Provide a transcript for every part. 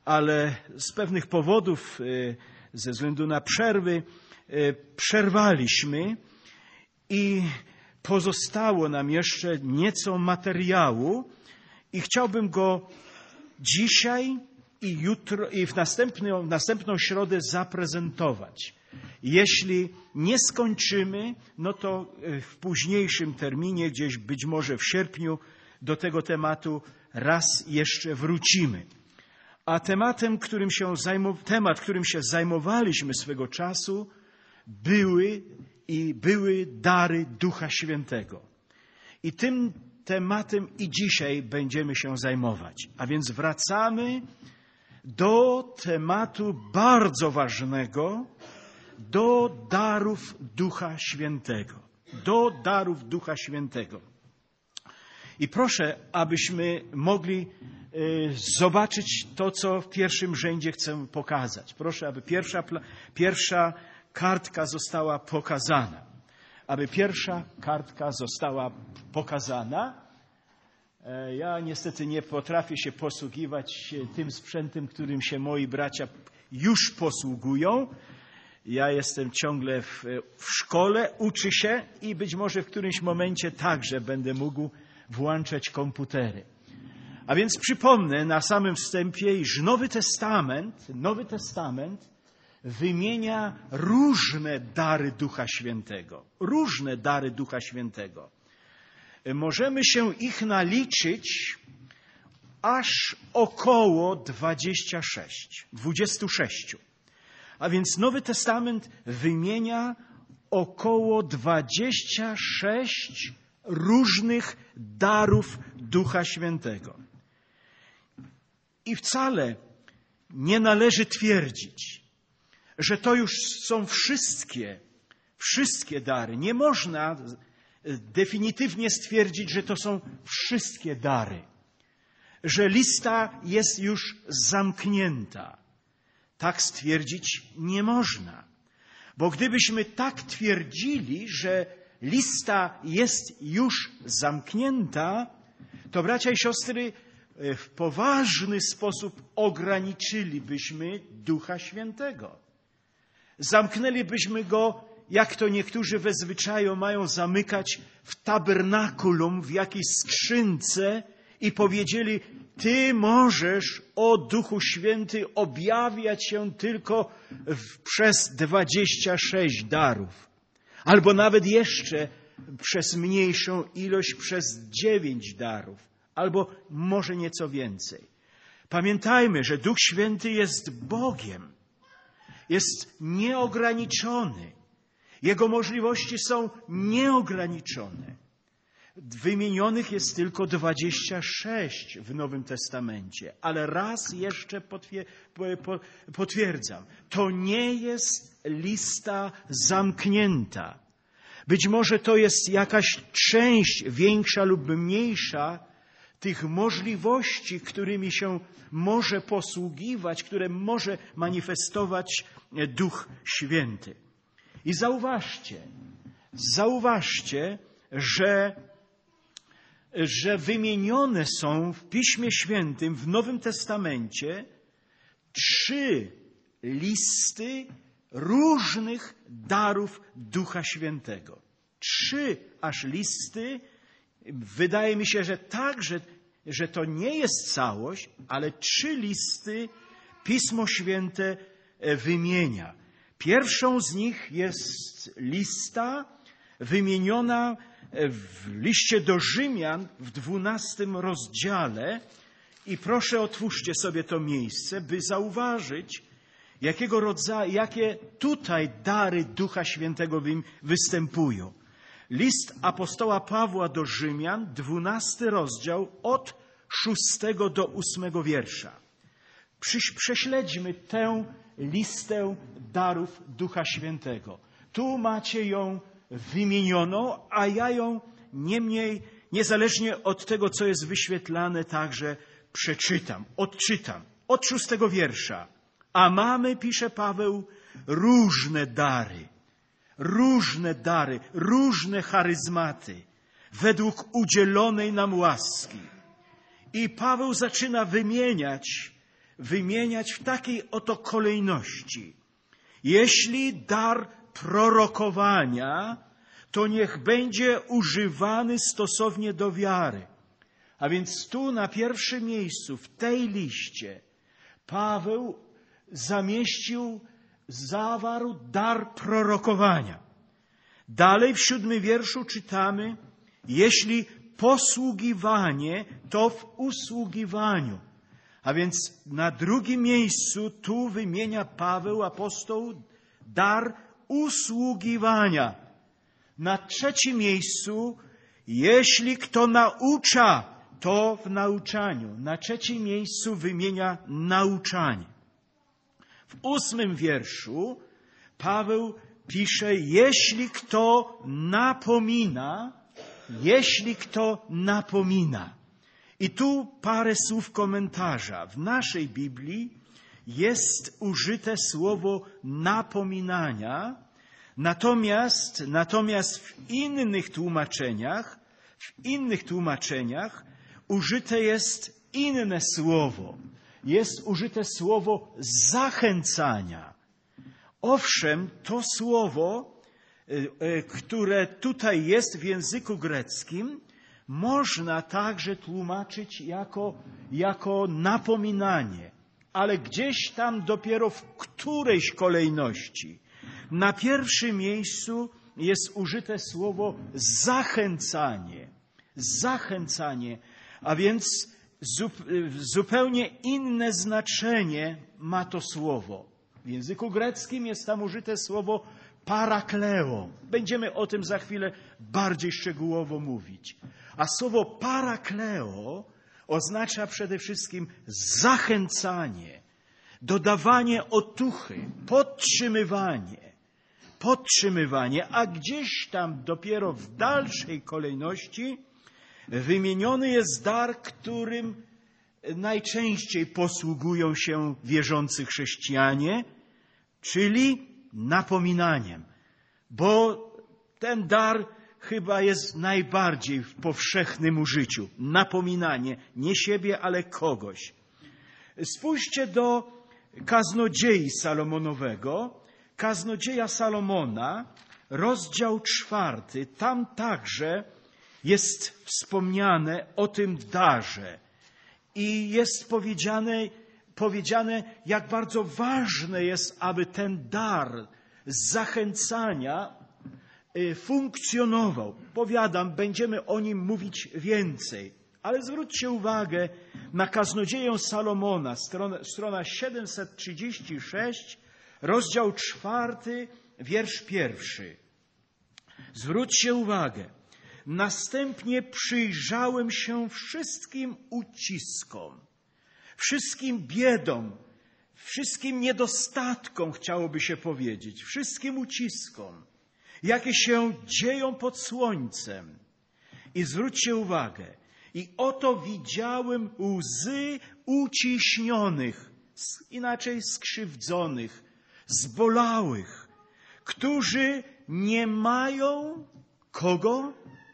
ale z pewnych powodów, ze względu na przerwy, przerwaliśmy i pozostało nam jeszcze nieco materiału i chciałbym go dzisiaj i jutro i w następną środę zaprezentować. Jeśli nie skończymy, no to w późniejszym terminie, gdzieś być może w sierpniu, do tego tematu raz jeszcze wrócimy. A temat, którym się zajmowaliśmy swego czasu, były dary Ducha Świętego. I tym tematem i dzisiaj będziemy się zajmować. A więc wracamy do tematu bardzo ważnego, do darów Ducha Świętego. Do darów Ducha Świętego. I proszę, abyśmy mogli zobaczyć to, co w pierwszym rzędzie chcę pokazać. Proszę, aby pierwsza kartka została pokazana. Aby pierwsza kartka została pokazana. Ja niestety nie potrafię się posługiwać tym sprzętem, którym się moi bracia już posługują. Ja jestem ciągle w szkole, uczę się i być może w którymś momencie także będę mógł włączać komputery. A więc przypomnę na samym wstępie, iż Nowy Testament wymienia różne dary Ducha Świętego. Różne dary Ducha Świętego. Możemy się ich naliczyć aż około 26. A więc Nowy Testament wymienia około 26 różnych darów Ducha Świętego. I wcale nie należy twierdzić, że to już są wszystkie dary. Nie można definitywnie stwierdzić, że to są wszystkie dary. Że lista jest już zamknięta. Tak stwierdzić nie można. Bo gdybyśmy tak twierdzili, że lista jest już zamknięta, to bracia i siostry, w poważny sposób ograniczylibyśmy Ducha Świętego. Zamknęlibyśmy go, jak to niektórzy we zwyczaju mają zamykać w tabernakulum, w jakiejś skrzynce i powiedzieli: Ty możesz, o Duchu Święty, objawiać się tylko przez 26 darów. Albo nawet jeszcze przez mniejszą ilość, przez 9 darów. Albo może nieco więcej. Pamiętajmy, że Duch Święty jest Bogiem. Jest nieograniczony. Jego możliwości są nieograniczone. Wymienionych jest tylko 26 w Nowym Testamencie. Ale raz jeszcze potwierdzam, to nie jest lista zamknięta. Być może to jest jakaś część większa lub mniejsza tych możliwości, którymi się może posługiwać, które może manifestować Duch Święty. I zauważcie, że wymienione są w Piśmie Świętym, w Nowym Testamencie 3 listy różnych darów Ducha Świętego. 3 aż listy. Wydaje mi się, że także, że to nie jest całość, ale 3 listy Pismo Święte wymienia. Pierwszą z nich jest lista wymieniona w liście do Rzymian w 12 rozdziale i proszę otwórzcie sobie to miejsce, by zauważyć, jakie tutaj dary Ducha Świętego występują. List apostoła Pawła do Rzymian, 12 rozdział, od 6 do 8 wiersza. Prześledźmy tę listę darów Ducha Świętego. Tu macie ją wymienioną, a ja ją niemniej, niezależnie od tego, co jest wyświetlane, także odczytam. Od 6 wiersza. A mamy, pisze Paweł, różne dary, różne charyzmaty, według udzielonej nam łaski. I Paweł zaczyna wymieniać wymieniać w takiej oto kolejności. Jeśli dar prorokowania, to niech będzie używany stosownie do wiary. A więc tu na pierwszym miejscu, w tej liście, Paweł zawarł dar prorokowania. Dalej w 7 wierszu czytamy, jeśli posługiwanie, to w usługiwaniu. A więc na drugim miejscu tu wymienia Paweł, apostoł, dar usługiwania. Na trzecim miejscu, jeśli kto naucza, to w nauczaniu. Na trzecim miejscu wymienia nauczanie. W 8 wierszu Paweł pisze, jeśli kto napomina. I tu parę słów komentarza. W naszej Biblii jest użyte słowo napominania, natomiast w innych tłumaczeniach użyte jest inne słowo. Jest użyte słowo zachęcania. Owszem, to słowo, które tutaj jest w języku greckim, można także tłumaczyć jako napominanie, ale gdzieś tam dopiero w którejś kolejności. Na pierwszym miejscu jest użyte słowo zachęcanie. Zachęcanie, a więc zupełnie inne znaczenie ma to słowo. W języku greckim jest tam użyte słowo parakleo. Będziemy o tym za chwilę bardziej szczegółowo mówić. A słowo parakleo oznacza przede wszystkim zachęcanie, dodawanie otuchy, podtrzymywanie, a gdzieś tam dopiero w dalszej kolejności wymieniony jest dar, którym najczęściej posługują się wierzący chrześcijanie, czyli napominaniem. Bo ten dar chyba jest najbardziej w powszechnym użyciu. Napominanie, nie siebie, ale kogoś. Spójrzcie do Kaznodziei Salomonowego. Kaznodzieja Salomona, rozdział 4. Tam także jest wspomniane o tym darze. I jest powiedziane, jak bardzo ważne jest, aby ten dar zachęcania funkcjonował. Powiadam, będziemy o nim mówić więcej. Ale zwróćcie uwagę na Kaznodzieję Salomona, strona 736, rozdział 4, wiersz 1. Zwróćcie uwagę. Następnie przyjrzałem się wszystkim uciskom, wszystkim biedom, wszystkim niedostatkom, chciałoby się powiedzieć, wszystkim uciskom, jakie się dzieją pod słońcem. I zwróćcie uwagę, i oto widziałem łzy uciśnionych, inaczej skrzywdzonych, zbolałych, którzy nie mają kogo?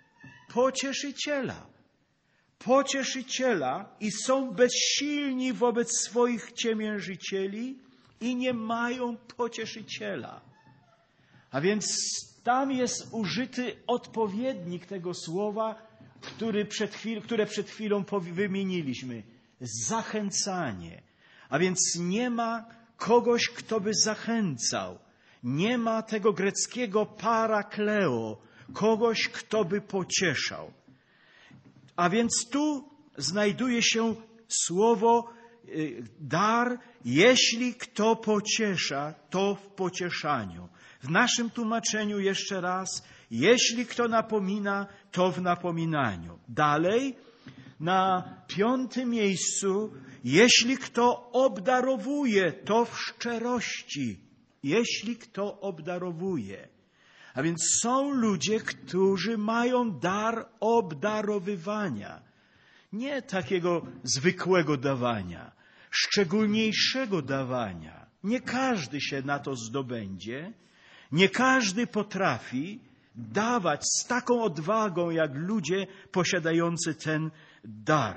Pocieszyciela i są bezsilni wobec swoich ciemiężycieli i nie mają pocieszyciela. A więc tam jest użyty odpowiednik tego słowa, które przed chwilą wymieniliśmy. Zachęcanie. A więc nie ma kogoś, kto by zachęcał. Nie ma tego greckiego parakleo, kogoś, kto by pocieszał. A więc tu znajduje się słowo dar, jeśli kto pociesza, to w pocieszaniu. W naszym tłumaczeniu jeszcze raz, jeśli kto napomina, to w napominaniu. Dalej, na 5. miejscu, jeśli kto obdarowuje, to w szczerości. Jeśli kto obdarowuje. A więc są ludzie, którzy mają dar obdarowywania. Nie takiego zwykłego dawania, szczególniejszego dawania. Nie każdy się na to zdobędzie. Nie każdy potrafi dawać z taką odwagą, jak ludzie posiadający ten dar.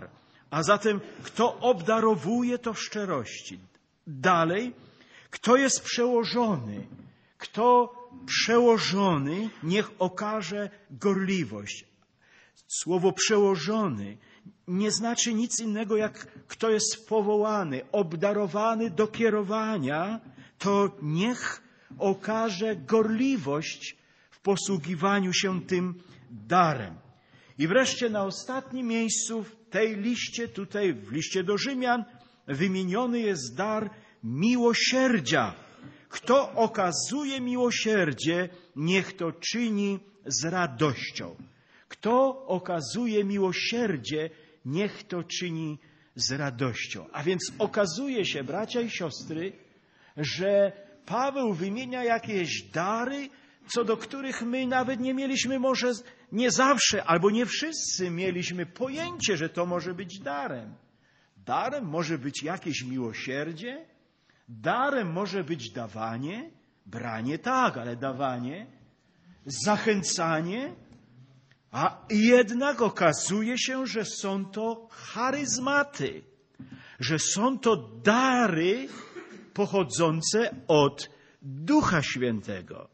A zatem, kto obdarowuje, to w szczerości. Dalej, kto jest przełożony? Kto przełożony, niech okaże gorliwość. Słowo przełożony nie znaczy nic innego, jak kto jest powołany, obdarowany do kierowania, to niech okaże gorliwość w posługiwaniu się tym darem. I wreszcie na ostatnim miejscu w tej liście, tutaj w liście do Rzymian, wymieniony jest dar miłosierdzia. Kto okazuje miłosierdzie, niech to czyni z radością. Kto okazuje miłosierdzie, niech to czyni z radością. A więc okazuje się, bracia i siostry, że Paweł wymienia jakieś dary, co do których my nawet nie mieliśmy, może nie zawsze, albo nie wszyscy mieliśmy pojęcie, że to może być darem. Darem może być jakieś miłosierdzie, darem może być dawanie, branie tak, ale dawanie, zachęcanie, a jednak okazuje się, że są to charyzmaty, że są to dary pochodzące od Ducha Świętego.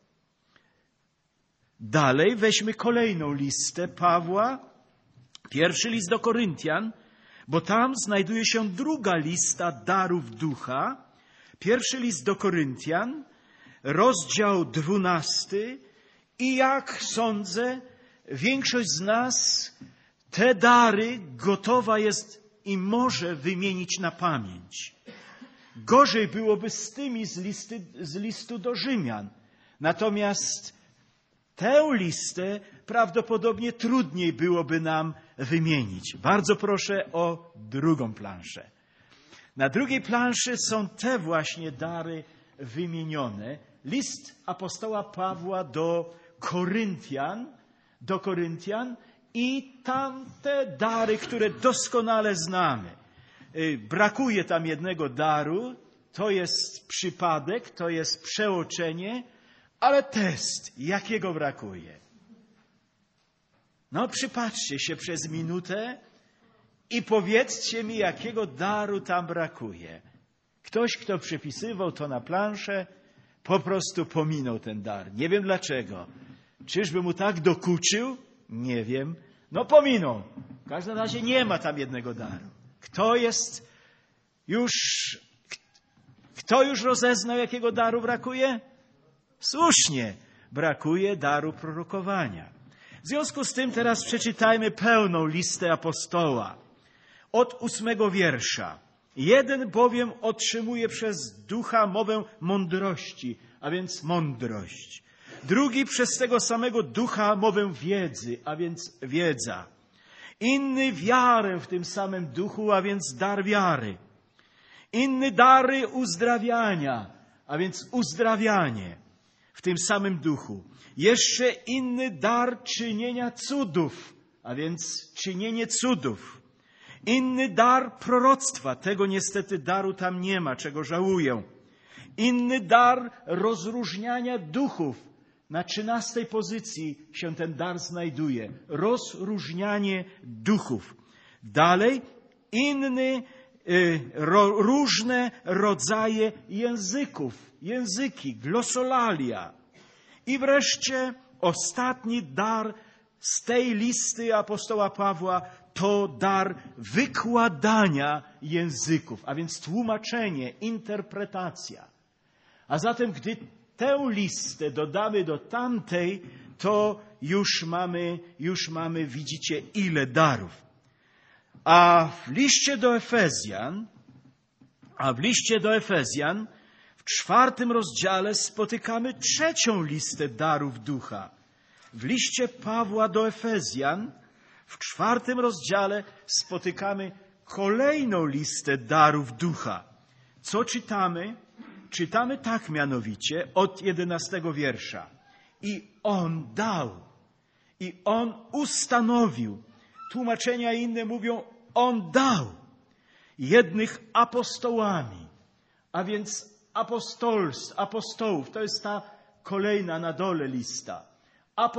Dalej weźmy kolejną listę Pawła, pierwszy list do Koryntian, bo tam znajduje się druga lista darów Ducha. Pierwszy list do Koryntian, rozdział 12 i jak sądzę, większość z nas te dary gotowa jest i może wymienić na pamięć. Gorzej byłoby z tymi z listu do Rzymian. Natomiast tę listę prawdopodobnie trudniej byłoby nam wymienić. Bardzo proszę o drugą planszę. Na drugiej planszy są te właśnie dary wymienione. List apostoła Pawła do Koryntian i tamte dary, które doskonale znamy. Brakuje tam jednego daru, to jest przypadek, to jest przeoczenie, ale test, jakiego brakuje? No przypatrzcie się przez minutę i powiedzcie mi, jakiego daru tam brakuje. Ktoś, kto przypisywał to na planszę, po prostu pominął ten dar. Nie wiem dlaczego. Czyżby mu tak dokuczył? Nie wiem. No pominął. W każdym razie nie ma tam jednego daru. Kto już rozeznał, jakiego daru brakuje? Słusznie, brakuje daru prorokowania. W związku z tym teraz przeczytajmy pełną listę apostoła. Od 8 wiersza. Jeden bowiem otrzymuje przez Ducha mowę mądrości, a więc mądrość. Drugi przez tego samego Ducha mowę wiedzy, a więc wiedza. Inny wiarę w tym samym Duchu, a więc dar wiary. Inny dary uzdrawiania, a więc uzdrawianie w tym samym Duchu. Jeszcze inny dar czynienia cudów, a więc czynienie cudów. Inny dar proroctwa, tego niestety daru tam nie ma, czego żałuję. Inny dar rozróżniania duchów. Na 13 pozycji się ten dar znajduje. Rozróżnianie duchów. Dalej, różne rodzaje języków. Języki, glosolalia. I wreszcie ostatni dar z tej listy apostoła Pawła to dar wykładania języków, a więc tłumaczenie, interpretacja. A zatem, gdy tę listę dodamy do tamtej, to już mamy, widzicie, ile darów. A w liście do Efezjan w 4 rozdziale spotykamy trzecią listę darów Ducha. W liście Pawła do Efezjan w 4 rozdziale spotykamy kolejną listę darów Ducha. Co czytamy? Czytamy tak mianowicie od 11 wiersza. I On dał, i On ustanowił. Tłumaczenia inne mówią, On dał jednych apostołami, a więc apostołów, to jest ta kolejna na dole lista.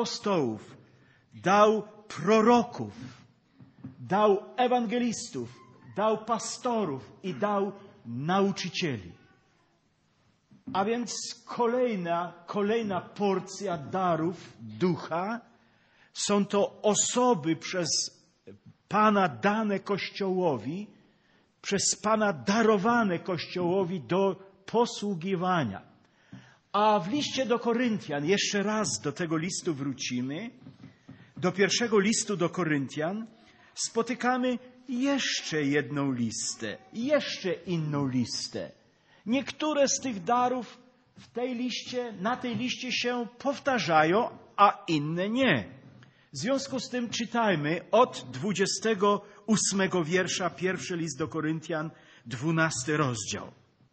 Apostołów, dał proroków, dał ewangelistów, dał pastorów i dał nauczycieli. A więc kolejna porcja darów Ducha. Są to osoby przez Pana dane Kościołowi, przez Pana darowane Kościołowi do posługiwania. A w liście do Koryntian, jeszcze raz do tego listu wrócimy, do pierwszego listu do Koryntian, spotykamy jeszcze jedną listę, jeszcze inną listę. Niektóre z tych darów na tej liście się powtarzają, a inne nie. W związku z tym czytajmy od 28 wiersza, pierwszy list do Koryntian, 12 rozdział.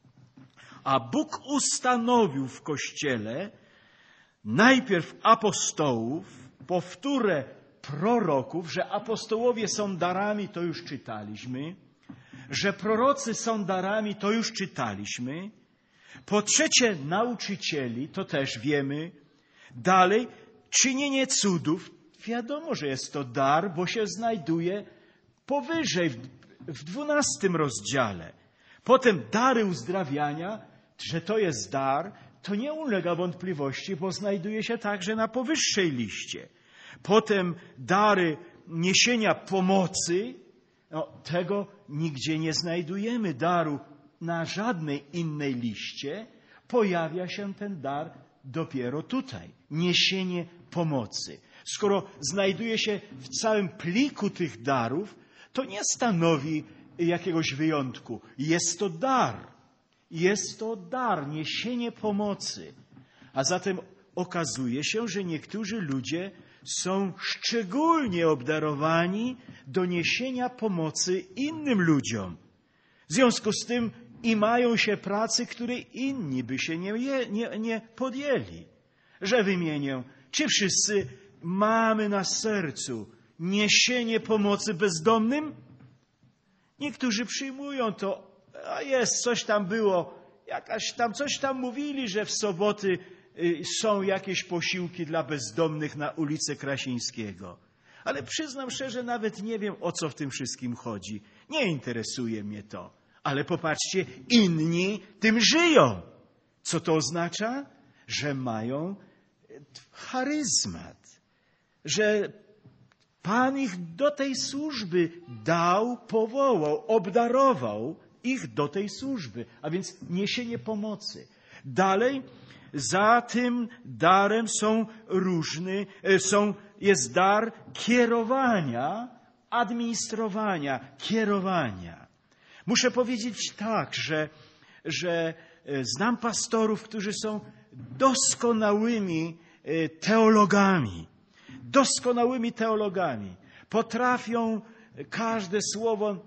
A Bóg ustanowił w Kościele najpierw apostołów, po wtóre proroków, że apostołowie są darami, to już czytaliśmy, że prorocy są darami, to już czytaliśmy, po trzecie nauczycieli, to też wiemy, dalej czynienie cudów, wiadomo, że jest to dar, bo się znajduje powyżej, w 12 rozdziale. Potem dary uzdrawiania, że to jest dar, to nie ulega wątpliwości, bo znajduje się także na powyższej liście. Potem dary niesienia pomocy, tego nigdzie nie znajdujemy daru na żadnej innej liście. Pojawia się ten dar dopiero tutaj. Niesienie pomocy. Skoro znajduje się w całym pliku tych darów, to nie stanowi jakiegoś wyjątku. Jest to dar. Jest to dar, niesienie pomocy. A zatem okazuje się, że niektórzy ludzie są szczególnie obdarowani do niesienia pomocy innym ludziom. W związku z tym i mają się pracy, której inni by się nie podjęli. Że wymienię, czy wszyscy mamy na sercu niesienie pomocy bezdomnym? Niektórzy przyjmują to, a jest, coś tam było, coś tam mówili, że w soboty są jakieś posiłki dla bezdomnych na ulicy Krasińskiego. Ale przyznam szczerze, nawet nie wiem, o co w tym wszystkim chodzi. Nie interesuje mnie to. Ale popatrzcie, inni tym żyją. Co to oznacza? Że mają charyzmat. Że Pan ich do tej służby dał, powołał, obdarował ich do tej służby. A więc niesienie pomocy. Dalej, za tym darem jest dar kierowania, administrowania, kierowania. Muszę powiedzieć tak, że znam pastorów, którzy są doskonałymi teologami. Potrafią każde słowo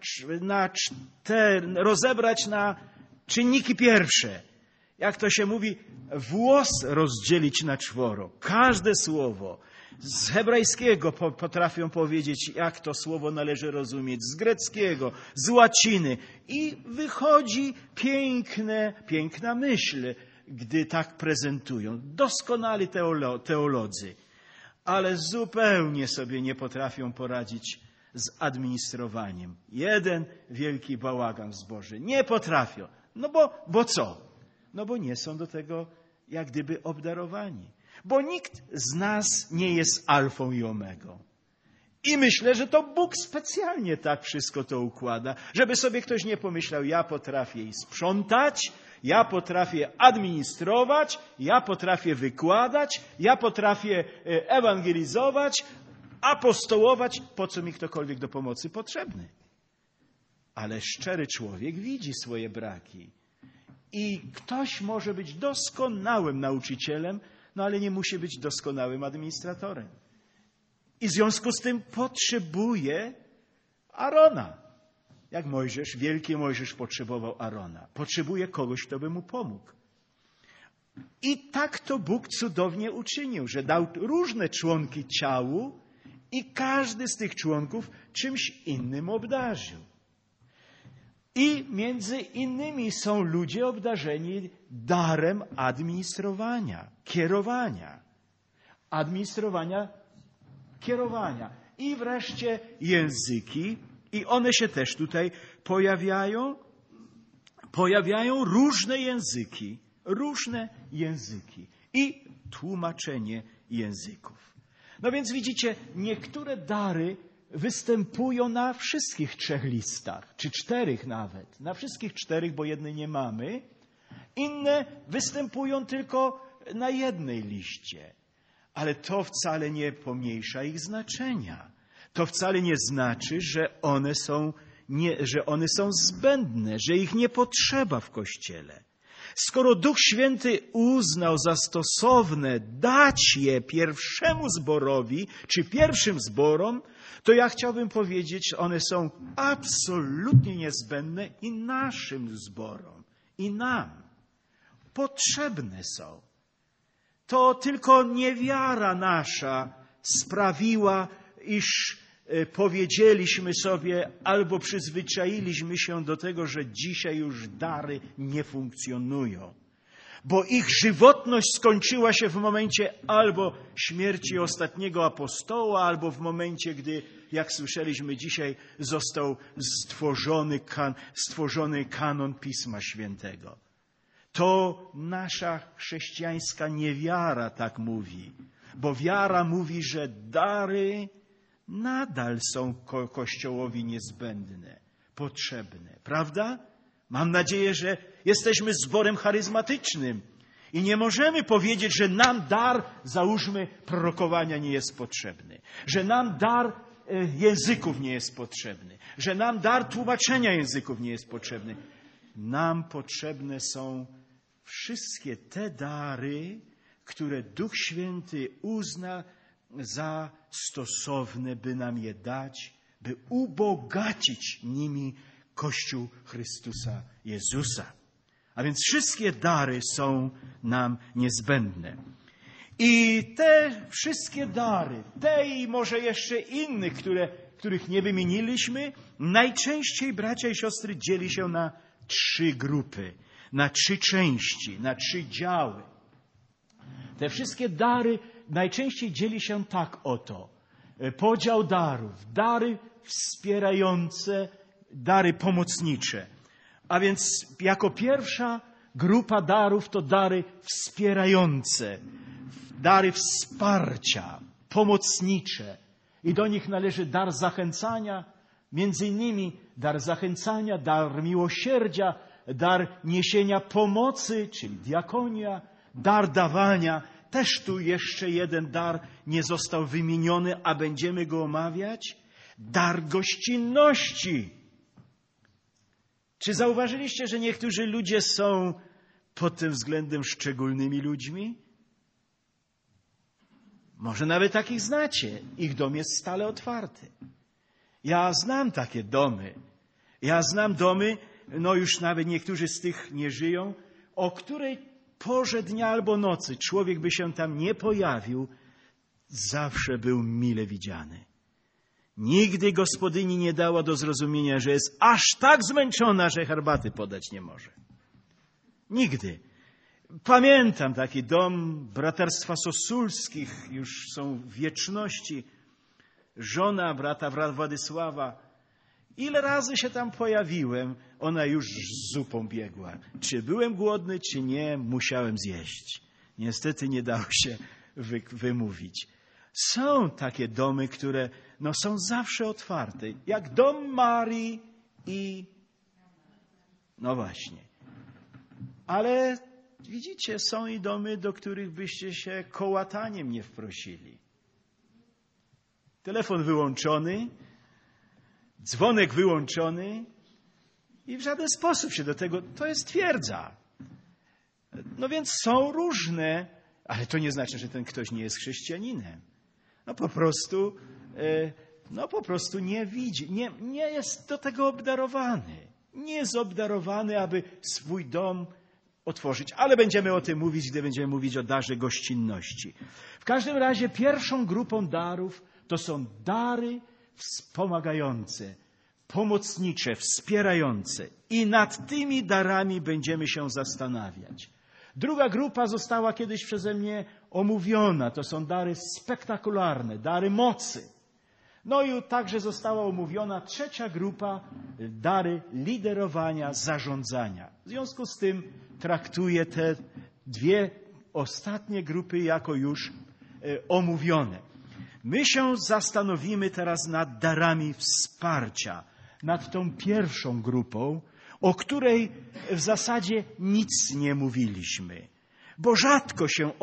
rozebrać na czynniki pierwsze. Jak to się mówi, włos rozdzielić na czworo. Każde słowo. Z hebrajskiego potrafią powiedzieć, jak to słowo należy rozumieć. Z greckiego, z łaciny. I wychodzi piękna myśl, gdy tak prezentują. Doskonali teolodzy. Ale zupełnie sobie nie potrafią poradzić z administrowaniem. Jeden wielki bałagan w zborze. Nie potrafią. No bo co? No bo nie są do tego jak gdyby obdarowani. Bo nikt z nas nie jest alfą i omegą. I myślę, że to Bóg specjalnie tak wszystko to układa, żeby sobie ktoś nie pomyślał, ja potrafię sprzątać, ja potrafię administrować, ja potrafię wykładać, ja potrafię ewangelizować, apostołować, po co mi ktokolwiek do pomocy potrzebny. Ale szczery człowiek widzi swoje braki. I ktoś może być doskonałym nauczycielem, no ale nie musi być doskonałym administratorem. I w związku z tym potrzebuje Arona. Jak Mojżesz, wielki Mojżesz potrzebował Arona. Potrzebuje kogoś, kto by mu pomógł. I tak to Bóg cudownie uczynił, że dał różne członki ciału i każdy z tych członków czymś innym obdarzył. I między innymi są ludzie obdarzeni darem administrowania, kierowania. Administrowania, kierowania. I wreszcie języki I one się też tutaj pojawiają. Pojawiają różne języki i tłumaczenie języków. No więc widzicie, niektóre dary występują na wszystkich 3 listach, czy 4 nawet. Na wszystkich 4, bo jednej nie mamy. Inne występują tylko na jednej liście. Ale to wcale nie pomniejsza ich znaczenia. To wcale nie znaczy, że one są zbędne, że ich nie potrzeba w Kościele. Skoro Duch Święty uznał za stosowne dać je pierwszemu zborowi, czy pierwszym zborom, to ja chciałbym powiedzieć, że one są absolutnie niezbędne i naszym zborom, i nam. Potrzebne są. To tylko niewiara nasza sprawiła, iż powiedzieliśmy sobie albo przyzwyczailiśmy się do tego, że dzisiaj już dary nie funkcjonują. Bo ich żywotność skończyła się w momencie albo śmierci ostatniego apostoła, albo w momencie, gdy, jak słyszeliśmy dzisiaj, został stworzony kanon Pisma Świętego. To nasza chrześcijańska niewiara tak mówi, bo wiara mówi, że dary nadal są Kościołowi niezbędne, potrzebne. Prawda? Mam nadzieję, że jesteśmy zborem charyzmatycznym i nie możemy powiedzieć, że nam dar, załóżmy, prorokowania nie jest potrzebny, że nam dar języków nie jest potrzebny, że nam dar tłumaczenia języków nie jest potrzebny. Nam potrzebne są wszystkie te dary, które Duch Święty uzna za stosowne, by nam je dać, by ubogacić nimi Kościół Chrystusa Jezusa. A więc wszystkie dary są nam niezbędne. I te wszystkie dary, te i może jeszcze inne, których nie wymieniliśmy, najczęściej, bracia i siostry, dzieli się na 3 grupy, na 3 części, na 3 działy. Te wszystkie dary najczęściej dzieli się tak oto. Podział darów, dary wspierające, dary pomocnicze. A więc jako pierwsza grupa darów to dary wspierające, dary wsparcia, pomocnicze. I do nich należy dar zachęcania, między innymi dar zachęcania, dar miłosierdzia, dar niesienia pomocy, czyli diakonia, dar dawania. Też tu jeszcze jeden dar nie został wymieniony, a będziemy go omawiać. Dar gościnności. Czy zauważyliście, że niektórzy ludzie są pod tym względem szczególnymi ludźmi? Może nawet takich znacie. Ich dom jest stale otwarty. Ja znam takie domy. Ja znam domy, no już nawet niektórzy z tych nie żyją, o której porze dnia albo nocy człowiek by się tam nie pojawił, zawsze był mile widziany. Nigdy gospodyni nie dała do zrozumienia, że jest aż tak zmęczona, że herbaty podać nie może. Nigdy. Pamiętam taki dom braterstwa Sosulskich, już są w wieczności. Żona brata Władysława. Ile razy się tam pojawiłem, ona już z zupą biegła. Czy byłem głodny, czy nie, musiałem zjeść. Niestety nie dało się wymówić. Są takie domy, które są zawsze otwarte. Jak dom Marii i... No właśnie. Ale widzicie, są i domy, do których byście się kołataniem nie wprosili. Telefon wyłączony, dzwonek wyłączony i w żaden sposób się do tego, to jest twierdza. No więc są różne, ale to nie znaczy, że ten ktoś nie jest chrześcijaninem. Po prostu nie widzi, nie jest do tego obdarowany. Nie jest obdarowany, aby swój dom otworzyć. Ale będziemy o tym mówić, gdy będziemy mówić o darze gościnności. W każdym razie pierwszą grupą darów to są dary wspomagające, pomocnicze, wspierające. I nad tymi darami będziemy się zastanawiać. Druga grupa została kiedyś przeze mnie omówiona. To są dary spektakularne, dary mocy. No i także została omówiona trzecia grupa, dary liderowania, zarządzania. W związku z tym traktuję te dwie ostatnie grupy jako już omówione. My się zastanowimy teraz nad darami wsparcia, nad tą pierwszą grupą, o której w zasadzie nic nie mówiliśmy, bo rzadko się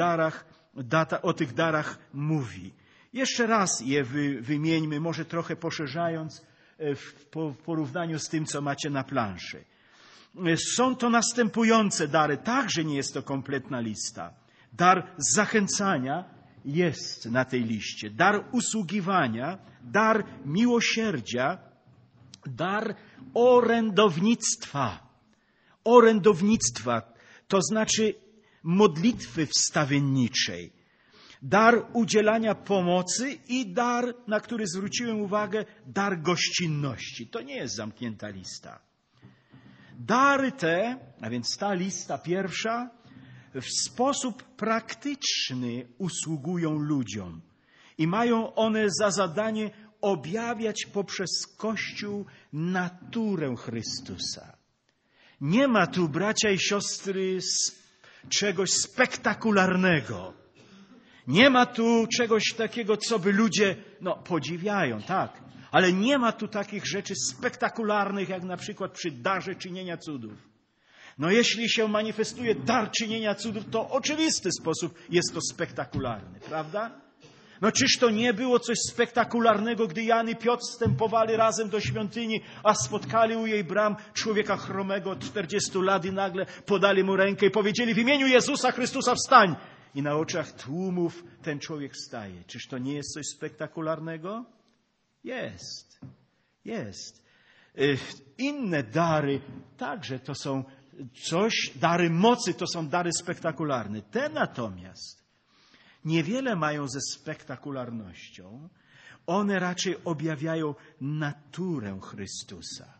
o tych darach mówi. Jeszcze raz je wymieńmy, może trochę poszerzając w porównaniu z tym, co macie na planszy. Są to następujące dary, także nie jest to kompletna lista. Dar zachęcania jest na tej liście, dar usługiwania, dar miłosierdzia, dar orędownictwa. Orędownictwa, to znaczy modlitwy wstawienniczej. Dar udzielania pomocy i dar, na który zwróciłem uwagę, dar gościnności. To nie jest zamknięta lista. Dary te, a więc ta lista pierwsza, w sposób praktyczny usługują ludziom i mają one za zadanie objawiać poprzez Kościół naturę Chrystusa. Nie ma tu, bracia i siostry, czegoś spektakularnego. Nie ma tu czegoś takiego, co by ludzie podziwiają, tak, ale nie ma tu takich rzeczy spektakularnych, jak na przykład przy darze czynienia cudów. Jeśli się manifestuje dar czynienia cudów, to w oczywisty sposób jest to spektakularny, prawda? Czyż to nie było coś spektakularnego, gdy Jan i Piotr wstępowali razem do świątyni, a spotkali u jej bram człowieka chromego od 40 lat i nagle podali mu rękę i powiedzieli: w imieniu Jezusa Chrystusa wstań! I na oczach tłumów ten człowiek wstaje. Czyż to nie jest coś spektakularnego? Jest. Jest. Inne dary także to są dary mocy to są dary spektakularne. Te natomiast niewiele mają ze spektakularnością. One raczej objawiają naturę Chrystusa.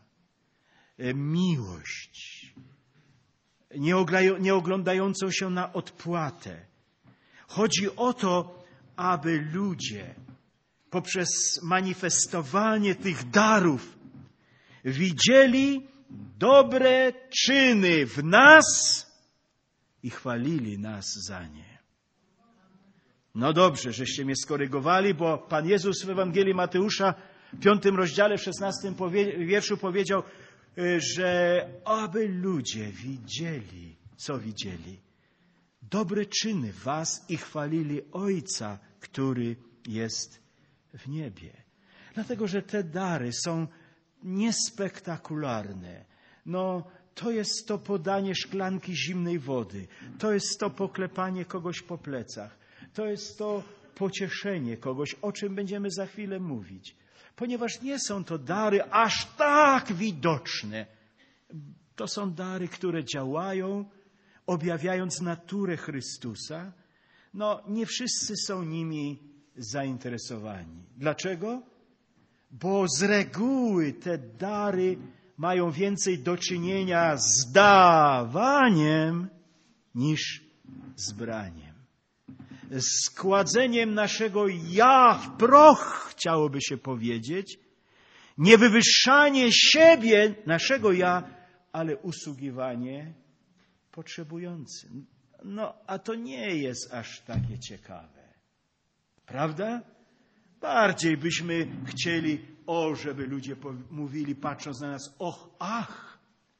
Miłość. Nie oglądającą się na odpłatę. Chodzi o to, aby ludzie poprzez manifestowanie tych darów widzieli dobre czyny w nas i chwalili nas za nie. Dobrze, żeście mnie skorygowali, bo Pan Jezus w Ewangelii Mateusza w 5 rozdziale, w 16 wierszu powiedział, że aby ludzie widzieli, co widzieli? Dobre czyny w was i chwalili Ojca, który jest w niebie. Dlatego, że te dary są niespektakularne. To jest to podanie szklanki zimnej wody. To jest to poklepanie kogoś po plecach. To jest to pocieszenie kogoś, o czym będziemy za chwilę mówić. Ponieważ nie są to dary aż tak widoczne. To są dary, które działają, objawiając naturę Chrystusa. Nie wszyscy są nimi zainteresowani. Dlaczego? Bo z reguły te dary mają więcej do czynienia z dawaniem niż z braniem. Z kładzeniem naszego ja w proch, chciałoby się powiedzieć, nie wywyższanie siebie, naszego ja, ale usługiwanie potrzebującym. A to nie jest aż takie ciekawe. Prawda? Bardziej byśmy chcieli, żeby ludzie mówili, patrząc na nas, ach.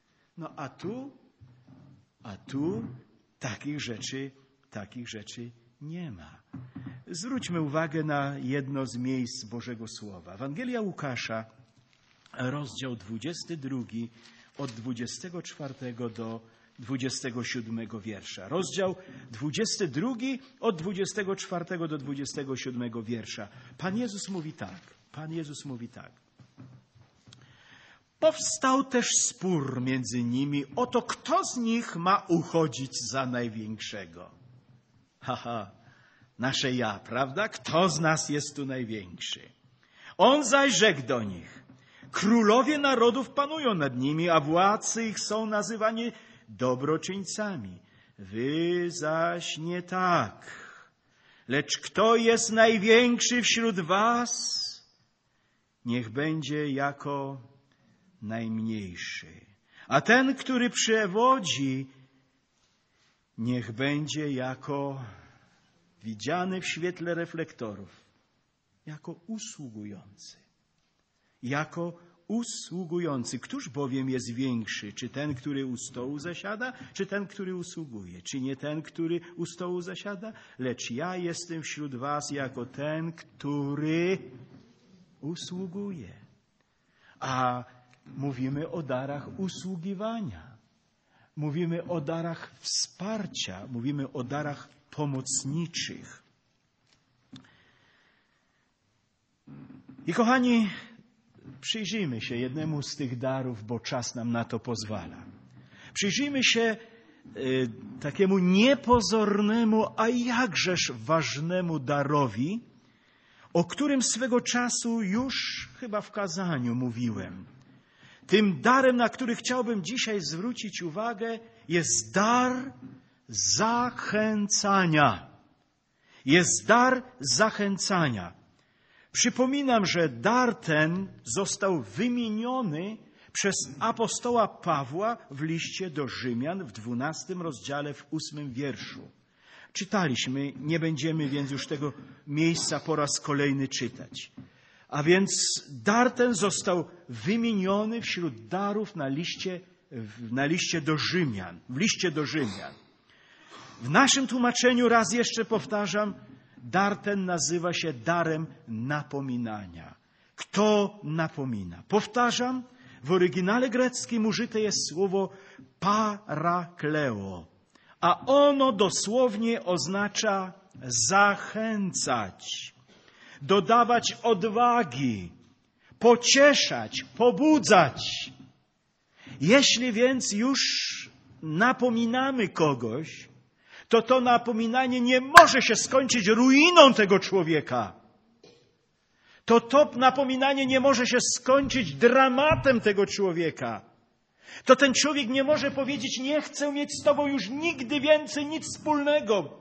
A tu takich rzeczy nie ma. Zwróćmy uwagę na jedno z miejsc Bożego Słowa. Ewangelia Łukasza, rozdział 22, od 24 do 27 wiersza. Rozdział 22 od 24 do 27 wiersza. Pan Jezus mówi tak. Powstał też spór między nimi o to, kto z nich ma uchodzić za największego. Nasze ja, prawda? Kto z nas jest tu największy? On zaś rzekł do nich: królowie narodów panują nad nimi, a władcy ich są nazywani dobroczyńcami. Wy zaś nie tak. Lecz kto jest największy wśród was, niech będzie jako najmniejszy. A ten, który przewodzi, niech będzie jako widziany w świetle reflektorów, jako usługujący. Jako usługujący. Któż bowiem jest większy? Czy ten, który u stołu zasiada, czy ten, który usługuje? Czy nie ten, który u stołu zasiada? Lecz ja jestem wśród was jako ten, który usługuje. A mówimy o darach usługiwania. Mówimy o darach wsparcia. Mówimy o darach pomocniczych. I kochani, przyjrzyjmy się jednemu z tych darów, bo czas nam na to pozwala. Przyjrzyjmy się takiemu niepozornemu, a jakżeż ważnemu darowi, o którym swego czasu już chyba w kazaniu mówiłem. Tym darem, na który chciałbym dzisiaj zwrócić uwagę, jest dar zachęcania. Jest dar zachęcania. Przypominam, że dar ten został wymieniony przez apostoła Pawła w liście do Rzymian w 12 rozdziale, w 8 wierszu. Czytaliśmy, nie będziemy więc już tego miejsca po raz kolejny czytać. A więc dar ten został wymieniony wśród darów na liście do Rzymian, w liście do Rzymian. W naszym tłumaczeniu, raz jeszcze powtarzam, dar ten nazywa się darem napominania. Kto napomina? Powtarzam, w oryginale greckim użyte jest słowo parakleo, a ono dosłownie oznacza zachęcać, dodawać odwagi, pocieszać, pobudzać. Jeśli więc już napominamy kogoś, to napominanie nie może się skończyć ruiną tego człowieka. To napominanie nie może się skończyć dramatem tego człowieka. To ten człowiek nie może powiedzieć: nie chcę mieć z tobą już nigdy więcej nic wspólnego.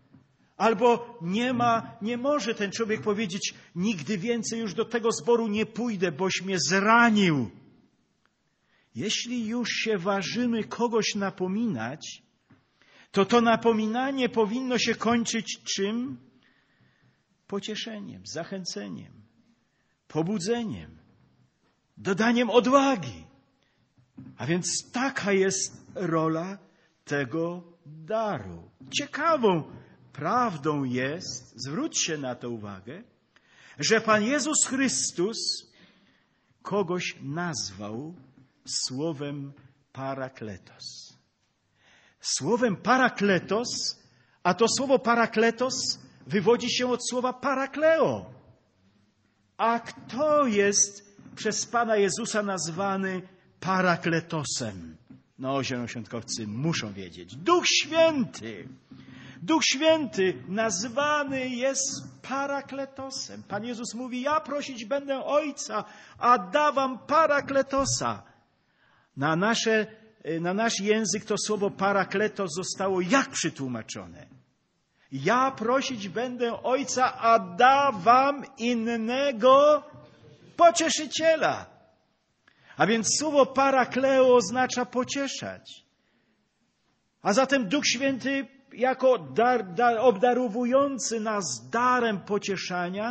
Albo nie może ten człowiek powiedzieć: nigdy więcej już do tego zboru nie pójdę, boś mnie zranił. Jeśli już się ważymy kogoś napominać, to napominanie powinno się kończyć czym? Pocieszeniem, zachęceniem, pobudzeniem, dodaniem odwagi. A więc taka jest rola tego daru. Ciekawą prawdą jest, zwróćcie na to uwagę, że Pan Jezus Chrystus kogoś nazwał słowem parakletos. Słowem parakletos, a to słowo parakletos wywodzi się od słowa parakleo. A kto jest przez Pana Jezusa nazwany parakletosem? No, zielonoświątkowcy muszą wiedzieć. Duch Święty. Duch Święty nazwany jest parakletosem. Pan Jezus mówi: ja prosić będę Ojca, a da wam parakletosa. Na nasz język to słowo parakletos zostało jak przetłumaczone? Ja prosić będę Ojca, a da wam innego pocieszyciela. A więc słowo parakleo oznacza pocieszać. A zatem Duch Święty jako obdarowujący nas darem pocieszania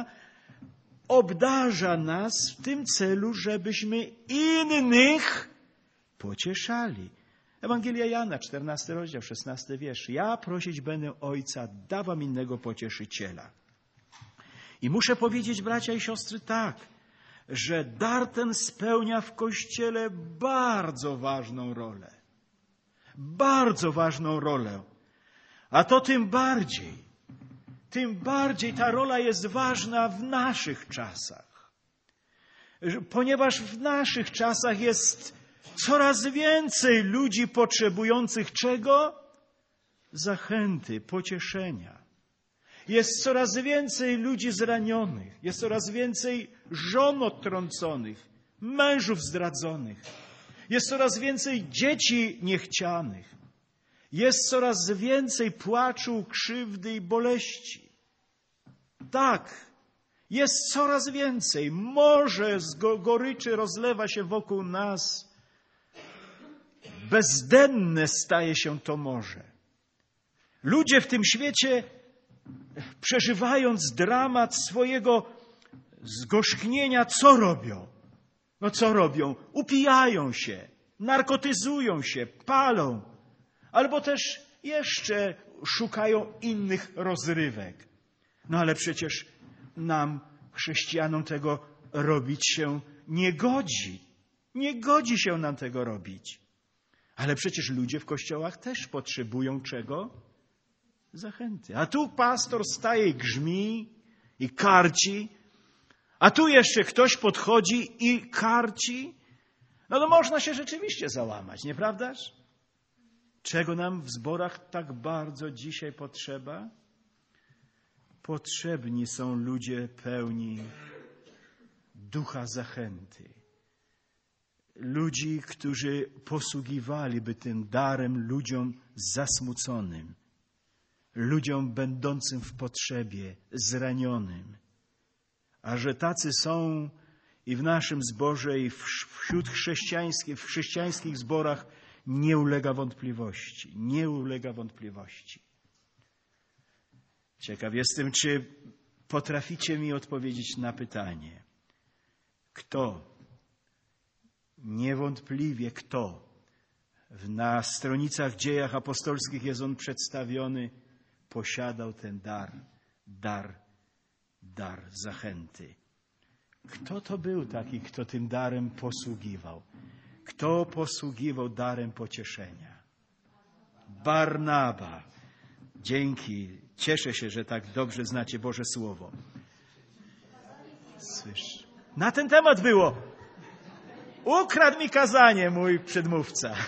obdarza nas w tym celu, żebyśmy innych pocieszali. Ewangelia Jana, 14 rozdział, 16 wiersz. Ja prosić będę Ojca, da wam innego pocieszyciela. I muszę powiedzieć, bracia i siostry, tak, że dar ten spełnia w Kościele bardzo ważną rolę. Bardzo ważną rolę. A to tym bardziej ta rola jest ważna w naszych czasach. Ponieważ w naszych czasach jest coraz więcej ludzi potrzebujących czego? Zachęty, pocieszenia. Jest coraz więcej ludzi zranionych. Jest coraz więcej żon odtrąconych, mężów zdradzonych. Jest coraz więcej dzieci niechcianych. Jest coraz więcej płaczu, krzywdy i boleści. Tak, Jest coraz więcej. Morze z goryczy rozlewa się wokół nas. Bezdenne staje się to morze. Ludzie w tym świecie, przeżywając dramat swojego zgorzknienia, co robią? No co robią? Upijają się, narkotyzują się, palą. Albo też jeszcze szukają innych rozrywek. No ale przecież nam, chrześcijanom, tego robić się nie godzi. Nie godzi się nam tego robić. Ale przecież ludzie w kościołach też potrzebują czego? Zachęty. A tu pastor staje i grzmi, i karci, a tu jeszcze ktoś podchodzi i karci. No to można się rzeczywiście załamać, nieprawdaż? Czego nam w zborach tak bardzo dzisiaj potrzeba? Potrzebni są ludzie pełni ducha zachęty. Ludzi, którzy posługiwaliby tym darem ludziom zasmuconym, ludziom będącym w potrzebie, zranionym. A że tacy są i w naszym zborze, i wśród chrześcijańskich zborach, nie ulega wątpliwości. Nie ulega wątpliwości. Ciekaw jestem, czy potraficie mi odpowiedzieć na pytanie. Kto? Niewątpliwie kto? Na stronicach Dziejach Apostolskich jest on przedstawiony. Posiadał ten dar zachęty. Kto to był taki, kto tym darem posługiwał? Kto posługiwał darem pocieszenia? Barnaba. Dzięki. Cieszę się, że tak dobrze znacie Boże Słowo. Słysz? Na ten temat było. Ukradł mi kazanie mój przedmówca.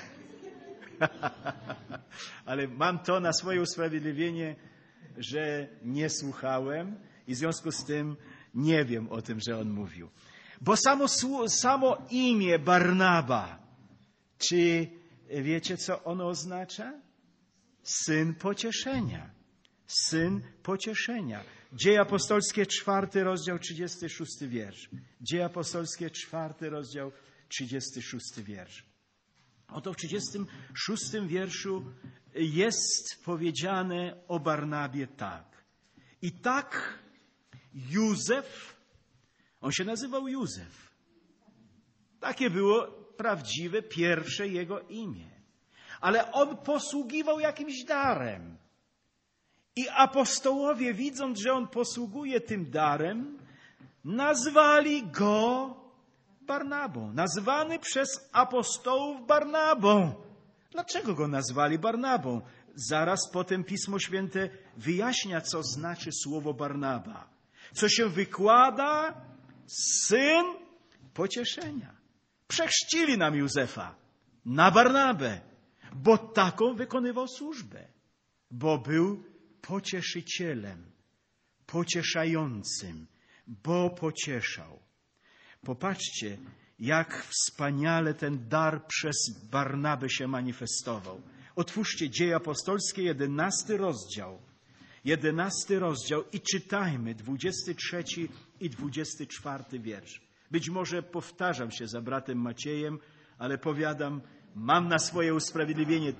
Ale mam to na swoje usprawiedliwienie, że nie słuchałem i w związku z tym nie wiem o tym, że on mówił. Bo samo imię Barnaba, czy wiecie, co ono oznacza? Syn pocieszenia. Syn pocieszenia. Dzieje apostolskie, 4 rozdział, 36 wiersz. Dzieje apostolskie, 4 rozdział, 36 wiersz. Oto w 36 wierszu jest powiedziane o Barnabie tak. I tak Józef, on się nazywał Józef. Takie było prawdziwe, pierwsze jego imię. Ale on posługiwał jakimś darem. I apostołowie, widząc, że on posługuje tym darem, nazwali go Barnabą. Nazwany przez apostołów Barnabą. Dlaczego go nazwali Barnabą? Zaraz potem Pismo Święte wyjaśnia, co znaczy słowo Barnaba. Co się wykłada syn pocieszenia. Przechrzcili nam Józefa na Barnabę, bo taką wykonywał służbę. Bo był pocieszycielem, pocieszającym, bo pocieszał. Popatrzcie, jak wspaniale ten dar przez Barnabę się manifestował. Otwórzcie Dzieje Apostolskie, 11 rozdział. 11 rozdział i czytajmy 23 i 24 wiersz. Być może powtarzam się za bratem Maciejem, ale powiadam, mam na swoje usprawiedliwienie.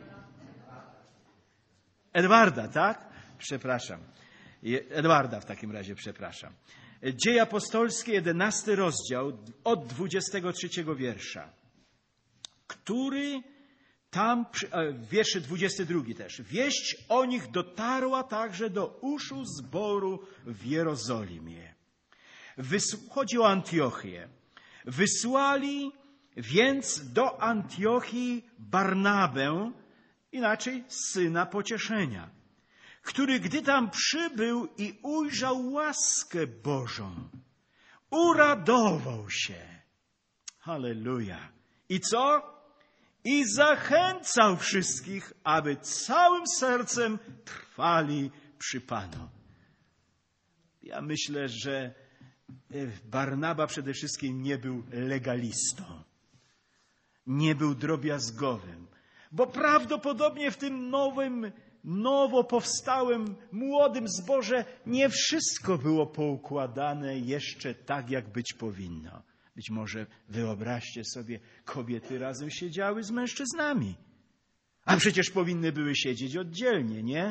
Edwarda, tak? Przepraszam. Edwarda w takim razie, przepraszam. Dzieje apostolskie, 11 rozdział, od 23 wiersza, który tam, wierszy 22 też, wieść o nich dotarła także do uszu zboru w Jerozolimie. Chodzi o Antiochię. Wysłali więc do Antiochii Barnabę, inaczej syna pocieszenia, który gdy tam przybył i ujrzał łaskę Bożą, uradował się. Halleluja. I co? I zachęcał wszystkich, aby całym sercem trwali przy Panu. Ja myślę, że Barnaba przede wszystkim nie był legalistą. Nie był drobiazgowym. Bo prawdopodobnie w tym nowym nowo powstałym, młodym zborze nie wszystko było poukładane jeszcze tak, jak być powinno. Być może wyobraźcie sobie, kobiety razem siedziały z mężczyznami. A przecież powinny były siedzieć oddzielnie, nie?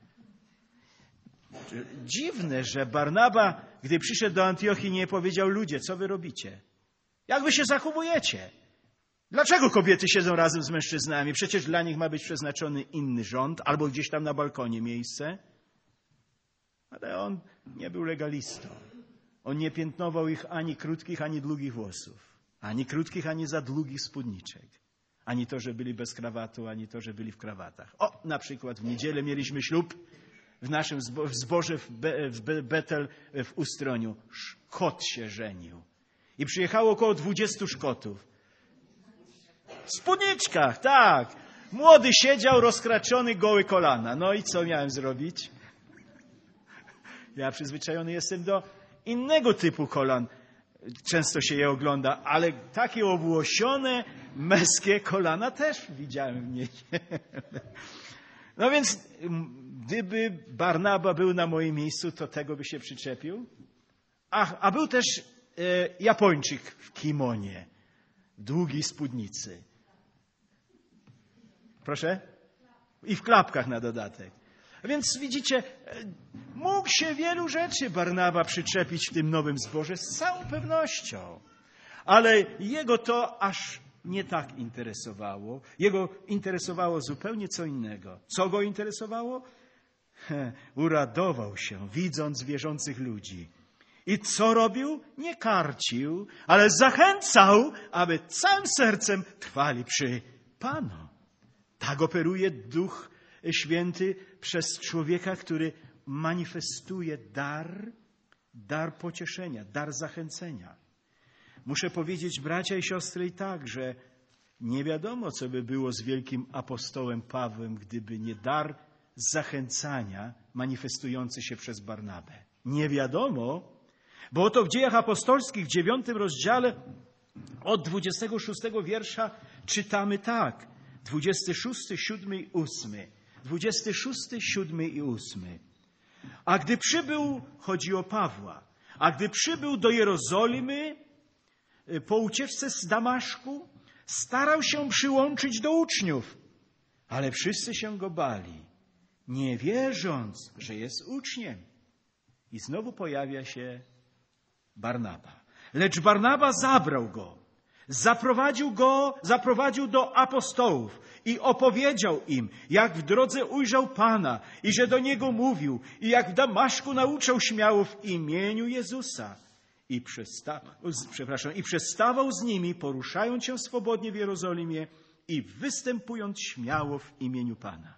Dziwne, że Barnaba, gdy przyszedł do Antiochii, nie powiedział: ludzie, co wy robicie? Jak wy się zachowujecie? Dlaczego kobiety siedzą razem z mężczyznami? Przecież dla nich ma być przeznaczony inny rząd, albo gdzieś tam na balkonie miejsce. Ale on nie był legalistą. On nie piętnował ich ani krótkich, ani długich włosów. Ani krótkich, ani za długich spódniczek. Ani to, że byli bez krawatu, ani to, że byli w krawatach. O, na przykład w niedzielę mieliśmy ślub w naszym zborze w Betel w Ustroniu. Szkot się żenił. I przyjechało około 20 Szkotów. W spódniczkach, tak. Młody siedział, rozkraczony, goły kolana. No i co miałem zrobić? Ja przyzwyczajony jestem do innego typu kolan. Często się je ogląda, ale takie owłosione, męskie kolana też widziałem w niej. No więc, gdyby Barnaba był na moim miejscu, to tego by się przyczepił. A był też Japończyk w kimonie, w długiej spódnicy. Proszę? I w klapkach na dodatek. Więc widzicie, mógł się wielu rzeczy Barnaba przyczepić w tym nowym zborze z całą pewnością. Ale jego to aż nie tak interesowało. Jego interesowało zupełnie co innego. Co go interesowało? Uradował się, widząc wierzących ludzi. I co robił? Nie karcił, ale zachęcał, aby całym sercem trwali przy Panu. Tak operuje Duch Święty przez człowieka, który manifestuje dar pocieszenia, dar zachęcenia. Muszę powiedzieć, bracia i siostry, i tak, że nie wiadomo, co by było z wielkim apostołem Pawłem, gdyby nie dar zachęcania manifestujący się przez Barnabę. Nie wiadomo, bo oto w Dziejach Apostolskich, w 9 rozdziale, od 26 wiersza czytamy tak. 26, 7 i 8. 26, 7 i 8. A gdy przybył, chodzi o Pawła, a gdy przybył do Jerozolimy po ucieczce z Damaszku, starał się przyłączyć do uczniów, ale wszyscy się go bali, nie wierząc, że jest uczniem. I znowu pojawia się Barnaba. Lecz Barnaba zabrał go. Zaprowadził do apostołów i opowiedział im, jak w drodze ujrzał Pana i że do Niego mówił i jak w Damaszku nauczał śmiało w imieniu Jezusa. I przestawał z nimi, poruszając się swobodnie w Jerozolimie i występując śmiało w imieniu Pana.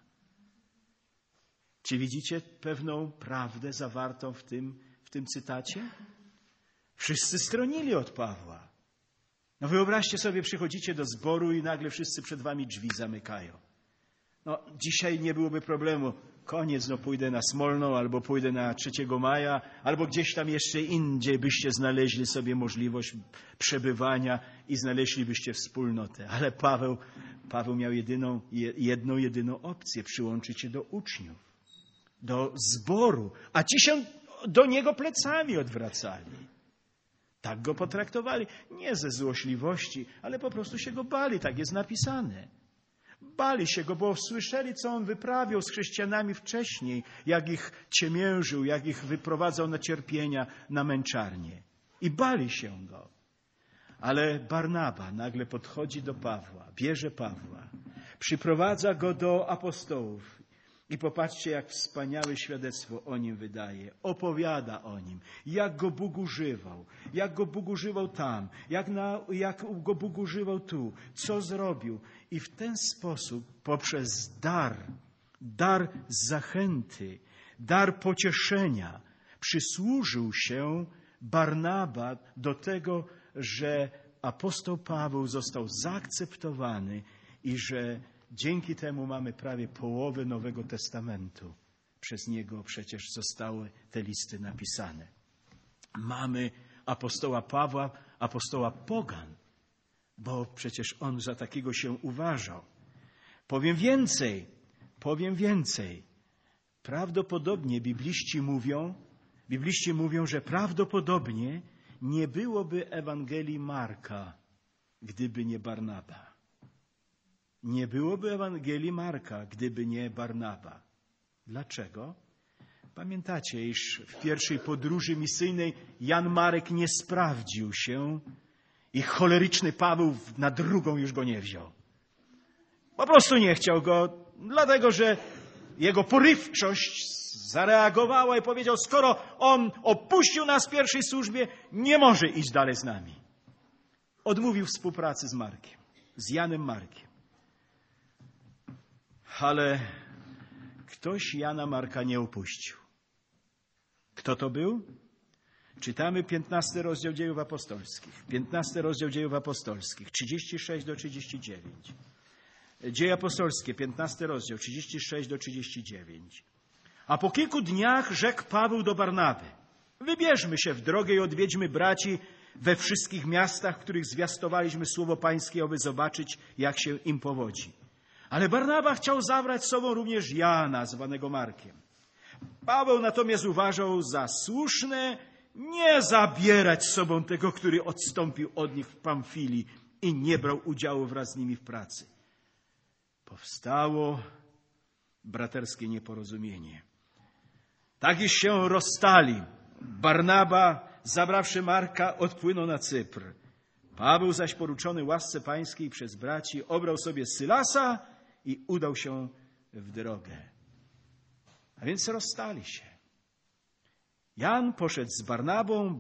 Czy widzicie pewną prawdę zawartą w tym cytacie? Wszyscy stronili od Pawła. No wyobraźcie sobie, przychodzicie do zboru i nagle wszyscy przed wami drzwi zamykają. No dzisiaj nie byłoby problemu. Koniec, no pójdę na Smolną, albo pójdę na 3 maja, albo gdzieś tam jeszcze indziej byście znaleźli sobie możliwość przebywania i znaleźlibyście wspólnotę. Ale Paweł miał jedyną opcję, przyłączyć się do uczniów, do zboru, a ci się do niego plecami odwracali. Tak go potraktowali. Nie ze złośliwości, ale po prostu się go bali. Tak jest napisane. Bali się go, bo słyszeli, co on wyprawiał z chrześcijanami wcześniej, jak ich ciemiężył, jak ich wyprowadzał na cierpienia, na męczarnię. I bali się go. Ale Barnaba nagle podchodzi do Pawła, bierze Pawła, przyprowadza go do apostołów. I popatrzcie, jak wspaniałe świadectwo o nim wydaje. Opowiada o nim, jak go Bóg używał tam, jak go Bóg używał tu, co zrobił. I w ten sposób, poprzez dar zachęty, dar pocieszenia, przysłużył się Barnaba do tego, że apostoł Paweł został zaakceptowany i że dzięki temu mamy prawie połowę Nowego Testamentu. Przez niego przecież zostały te listy napisane. Mamy apostoła Pawła, apostoła pogan, bo przecież on za takiego się uważał. Powiem więcej, Powiem więcej. Prawdopodobnie bibliści mówią, że prawdopodobnie nie byłoby Ewangelii Marka, gdyby nie Barnaba. Nie byłoby Ewangelii Marka, gdyby nie Barnaba. Dlaczego? Pamiętacie, iż w pierwszej podróży misyjnej Jan Marek nie sprawdził się i choleryczny Paweł na drugą już go nie wziął. Po prostu nie chciał go, dlatego że jego porywczość zareagowała i powiedział, skoro on opuścił nas w pierwszej służbie, nie może iść dalej z nami. Odmówił współpracy z Markiem, z Janem Markiem. Ale ktoś Jana Marka nie opuścił. Kto to był? Czytamy 15 rozdział Dziejów Apostolskich. 15 rozdział Dziejów Apostolskich, 36 do 39. Dzieje apostolskie, 15 rozdział, 36 do 39. A po kilku dniach rzekł Paweł do Barnaby: wybierzmy się w drogę i odwiedźmy braci we wszystkich miastach, w których zwiastowaliśmy słowo Pańskie, aby zobaczyć, jak się im powodzi. Ale Barnaba chciał zabrać z sobą również Jana, zwanego Markiem. Paweł natomiast uważał za słuszne nie zabierać z sobą tego, który odstąpił od nich w Pamfilii i nie brał udziału wraz z nimi w pracy. Powstało braterskie nieporozumienie. Tak iż się rozstali. Barnaba, zabrawszy Marka, odpłynął na Cypr. Paweł zaś, poruczony łasce pańskiej przez braci, obrał sobie Sylasa i udał się w drogę. A więc rozstali się. Jan poszedł z Barnabą,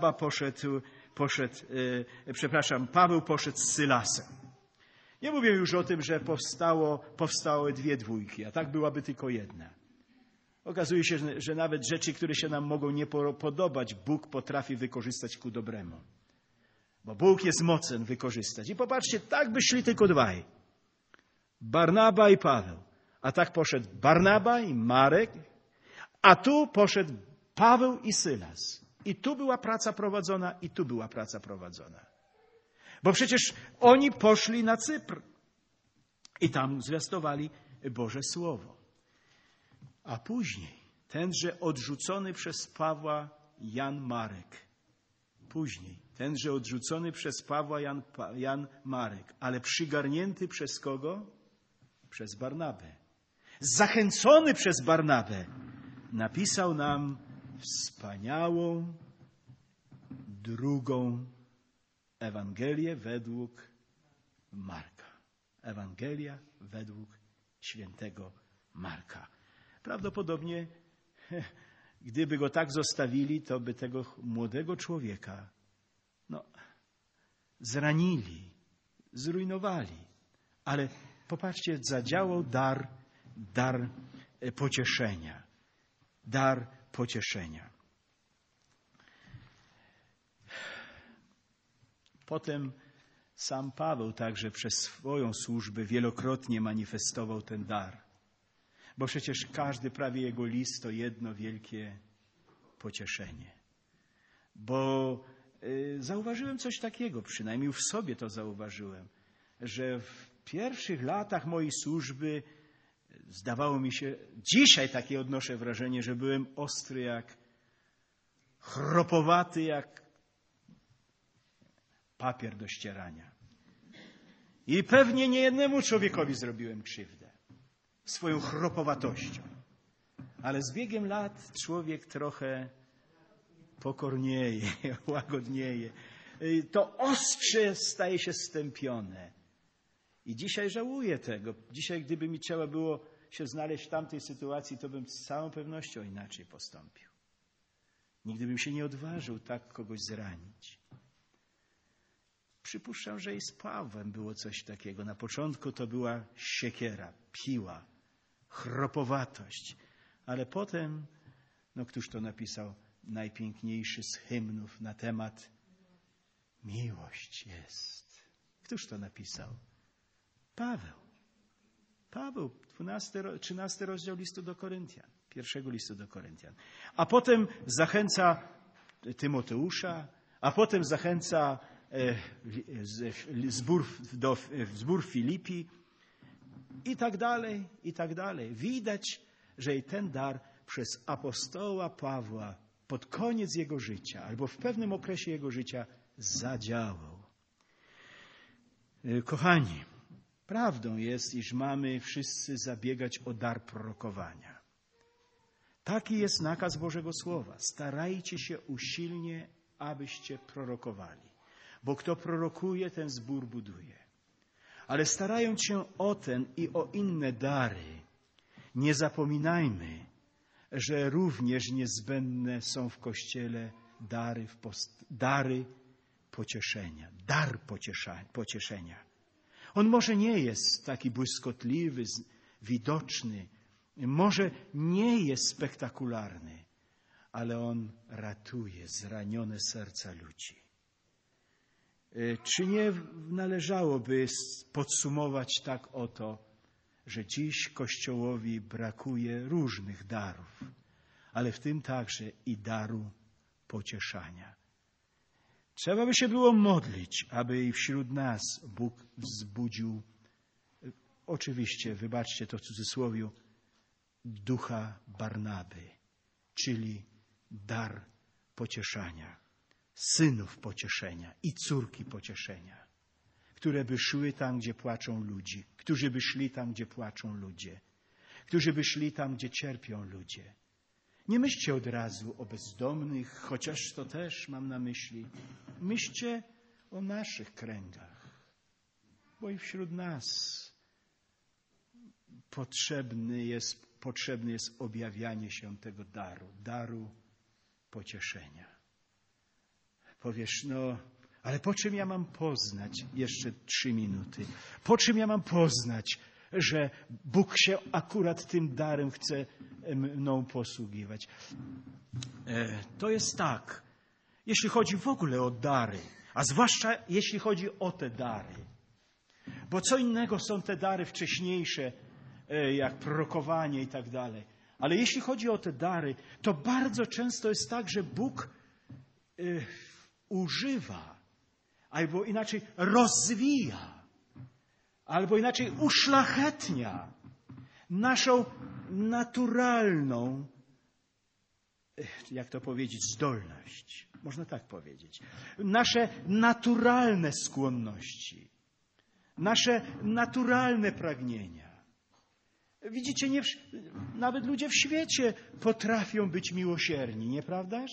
Paweł poszedł z Sylasem. Nie mówię już o tym, że powstały dwie dwójki, a tak byłaby tylko jedna. Okazuje się, że nawet rzeczy, które się nam mogą nie podobać, Bóg potrafi wykorzystać ku dobremu. Bo Bóg jest mocen wykorzystać. I popatrzcie, tak by szli tylko dwaj. Barnaba i Paweł. A tak poszedł Barnaba i Marek, a tu poszedł Paweł i Sylas. I tu była praca prowadzona, i tu była praca prowadzona. Bo przecież oni poszli na Cypr i tam zwiastowali Boże Słowo. A później tenże odrzucony przez Pawła Jan Marek. Jan Marek, ale przygarnięty przez kogo? Przez Barnabę. Zachęcony przez Barnabę napisał nam wspaniałą drugą Ewangelię według Marka. Ewangelia według świętego Marka. Prawdopodobnie, gdyby go tak zostawili, to by tego młodego człowieka zranili, zrujnowali. Ale popatrzcie, zadziałał dar pocieszenia. Dar pocieszenia. Potem sam Paweł także przez swoją służbę wielokrotnie manifestował ten dar. Bo przecież każdy prawie jego list to jedno wielkie pocieszenie. Bo zauważyłem coś takiego, przynajmniej w sobie to zauważyłem, że w pierwszych latach mojej służby zdawało mi się, dzisiaj takie odnoszę wrażenie, że byłem ostry jak, chropowaty jak papier do ścierania. I pewnie niejednemu człowiekowi zrobiłem krzywdę swoją chropowatością. Ale z biegiem lat człowiek trochę pokornieje, łagodnieje. To ostrze staje się stępione. I dzisiaj żałuję tego. Dzisiaj, gdyby mi trzeba było się znaleźć w tamtej sytuacji, to bym z całą pewnością inaczej postąpił. Nigdy bym się nie odważył tak kogoś zranić. Przypuszczam, że i z Pawłem było coś takiego. Na początku to była siekiera, piła, chropowatość. Ale potem, któż to napisał? Najpiękniejszy z hymnów na temat miłość jest. Któż to napisał? Paweł, 13 rozdział listu do Koryntian, pierwszego listu do Koryntian. A potem zachęca Tymoteusza, a potem zachęca zbór Filipi. i tak dalej, i tak dalej. Widać, że i ten dar przez apostoła Pawła pod koniec jego życia, albo w pewnym okresie jego życia zadziałał. Kochani, prawdą jest, iż mamy wszyscy zabiegać o dar prorokowania. Taki jest nakaz Bożego Słowa. Starajcie się usilnie, abyście prorokowali. Bo kto prorokuje, ten zbór buduje. Ale starając się o ten i o inne dary, nie zapominajmy, że również niezbędne są w Kościele dary pocieszenia. Dar pocieszenia. On może nie jest taki błyskotliwy, widoczny, może nie jest spektakularny, ale on ratuje zranione serca ludzi. Czy nie należałoby podsumować tak oto, że dziś Kościołowi brakuje różnych darów, ale w tym także i daru pocieszania. Trzeba by się było modlić, aby i wśród nas Bóg wzbudził, oczywiście, wybaczcie to w cudzysłowiu, ducha Barnaby, czyli dar pocieszania, synów pocieszenia i córki pocieszenia, które by szły tam, gdzie płaczą ludzie, którzy by szli tam, gdzie płaczą ludzie, którzy by szli tam, gdzie cierpią ludzie. Nie myślcie od razu o bezdomnych, chociaż to też mam na myśli. Myślcie o naszych kręgach, bo i wśród nas potrzebne jest objawianie się tego daru pocieszenia. Powiesz, ale po czym ja mam poznać, jeszcze 3 minuty, po czym ja mam poznać, że Bóg się akurat tym darem chce mną posługiwać? To jest tak, jeśli chodzi w ogóle o dary, a zwłaszcza jeśli chodzi o te dary. Bo co innego są te dary wcześniejsze, jak prorokowanie i tak dalej. Ale jeśli chodzi o te dary, to bardzo często jest tak, że Bóg używa, albo inaczej rozwija, albo inaczej uszlachetnia naszą naturalną, jak to powiedzieć, zdolność. Można tak powiedzieć. Nasze naturalne skłonności, nasze naturalne pragnienia. Widzicie, nawet ludzie w świecie potrafią być miłosierni, nieprawdaż?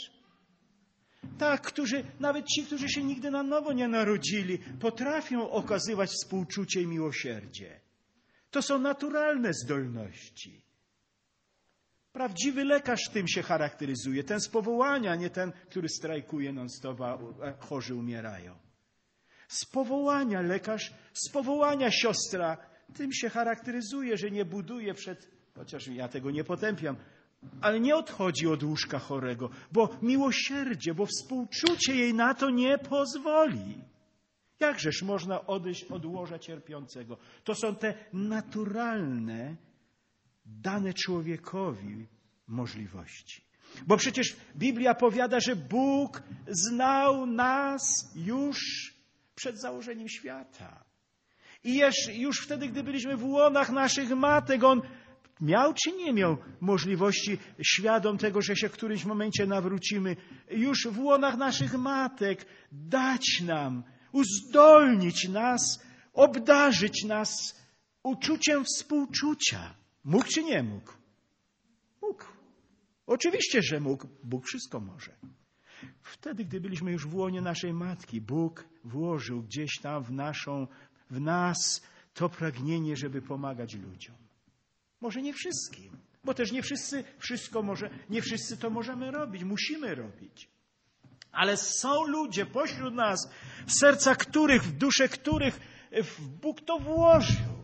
Tak, nawet ci, którzy się nigdy na nowo nie narodzili, potrafią okazywać współczucie i miłosierdzie. To są naturalne zdolności. Prawdziwy lekarz tym się charakteryzuje. Ten z powołania, nie ten, który strajkuje non-stop, a chorzy umierają. Z powołania lekarz, z powołania siostra, tym się charakteryzuje, że nie buduje chociaż ja tego nie potępiam, ale nie odchodzi od łóżka chorego, bo miłosierdzie, bo współczucie jej na to nie pozwoli. Jakżeż można odejść od łoża cierpiącego? To są te naturalne, dane człowiekowi możliwości. Bo przecież Biblia powiada, że Bóg znał nas już przed założeniem świata. I już wtedy, gdy byliśmy w łonach naszych matek, On miał czy nie miał możliwości, świadom tego, że się w którymś momencie nawrócimy, już w łonach naszych matek dać nam, uzdolnić nas, obdarzyć nas uczuciem współczucia. Mógł czy nie mógł? Mógł. Oczywiście, że mógł. Bóg wszystko może. Wtedy, gdy byliśmy już w łonie naszej matki, Bóg włożył gdzieś tam w nas to pragnienie, żeby pomagać ludziom. Może nie wszystkim, bo też nie wszyscy to możemy robić, musimy robić. Ale są ludzie pośród nas, w serca których, w duszę których Bóg to włożył.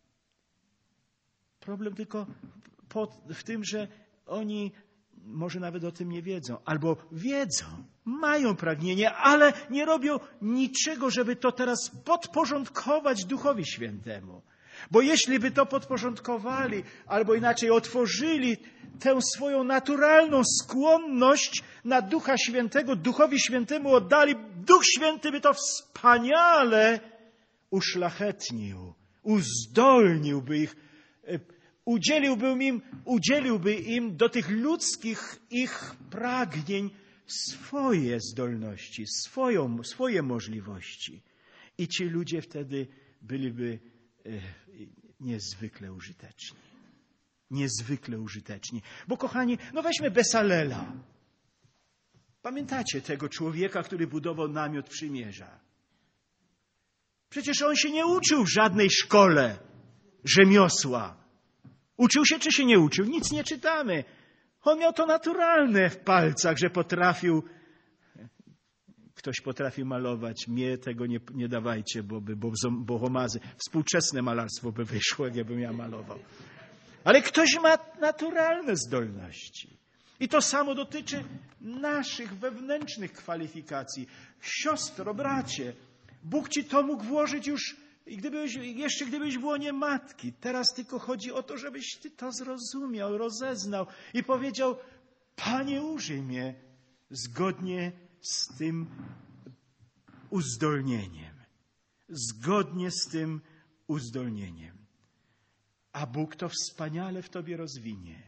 Problem tylko w tym, że oni może nawet o tym nie wiedzą, albo wiedzą, mają pragnienie, ale nie robią niczego, żeby to teraz podporządkować Duchowi Świętemu. Bo jeśli by to podporządkowali, albo inaczej otworzyli tę swoją naturalną skłonność na Ducha Świętego, Duchowi Świętemu oddali, Duch Święty by to wspaniale uszlachetnił, uzdolniłby ich, udzieliłby im do tych ludzkich ich pragnień swoje zdolności, swoje możliwości. I ci ludzie wtedy byliby niezwykle użyteczni. Niezwykle użyteczni. Bo kochani, no weźmy Besalela. Pamiętacie tego człowieka, który budował namiot przymierza? Przecież on się nie uczył w żadnej szkole rzemiosła. Uczył się czy się nie uczył? Nic nie czytamy. On miał to naturalne w palcach, że potrafił. Ktoś potrafi malować. Mnie tego nie dawajcie, bo homazy. Współczesne malarstwo by wyszło, jakbym ja malował. Ale ktoś ma naturalne zdolności. I to samo dotyczy naszych wewnętrznych kwalifikacji. Siostro, bracie, Bóg ci to mógł włożyć już, gdybyś w łonie matki. Teraz tylko chodzi o to, żebyś ty to zrozumiał, rozeznał i powiedział: Panie, użyj mnie zgodnie z tym uzdolnieniem. Zgodnie z tym uzdolnieniem. A Bóg to wspaniale w tobie rozwinie.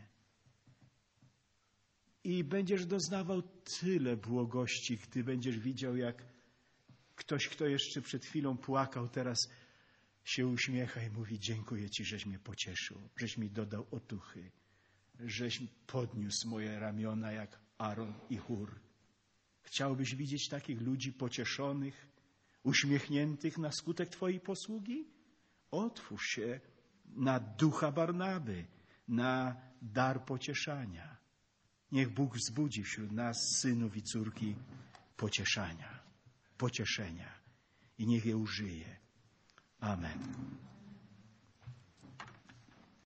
I będziesz doznawał tyle błogości, gdy będziesz widział, jak ktoś, kto jeszcze przed chwilą płakał, teraz się uśmiecha i mówi: dziękuję Ci, żeś mnie pocieszył, żeś mi dodał otuchy, żeś podniósł moje ramiona jak Aaron i Hur. Chciałbyś widzieć takich ludzi pocieszonych, uśmiechniętych na skutek Twojej posługi? Otwórz się na ducha Barnaby, na dar pocieszania. Niech Bóg wzbudzi wśród nas, synów i córki, pocieszenia, pocieszenia i niech je użyje. Amen.